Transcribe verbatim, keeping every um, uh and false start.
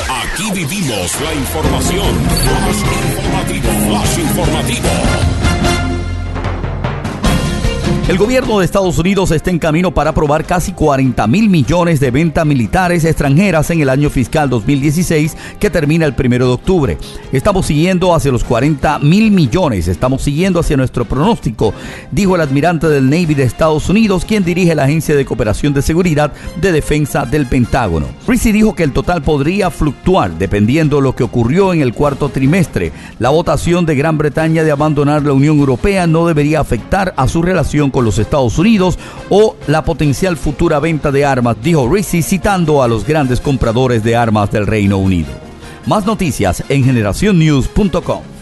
Aquí vivimos la información. Flash informativo, flash informativo. El gobierno de Estados Unidos está en camino para aprobar casi cuarenta mil millones de ventas militares extranjeras en el año fiscal dos mil dieciséis que termina el primero de octubre. Estamos siguiendo hacia los cuarenta mil millones, estamos siguiendo hacia nuestro pronóstico, dijo el almirante del Navy de Estados Unidos, quien dirige la Agencia de Cooperación de Seguridad de Defensa del Pentágono. Reese dijo que el total podría fluctuar dependiendo de lo que ocurrió en el cuarto trimestre. La votación de Gran Bretaña de abandonar la Unión Europea no debería afectar a su relación con los Estados Unidos o la potencial futura venta de armas, dijo Reese, citando a los grandes compradores de armas del Reino Unido. Más noticias en generación news punto com.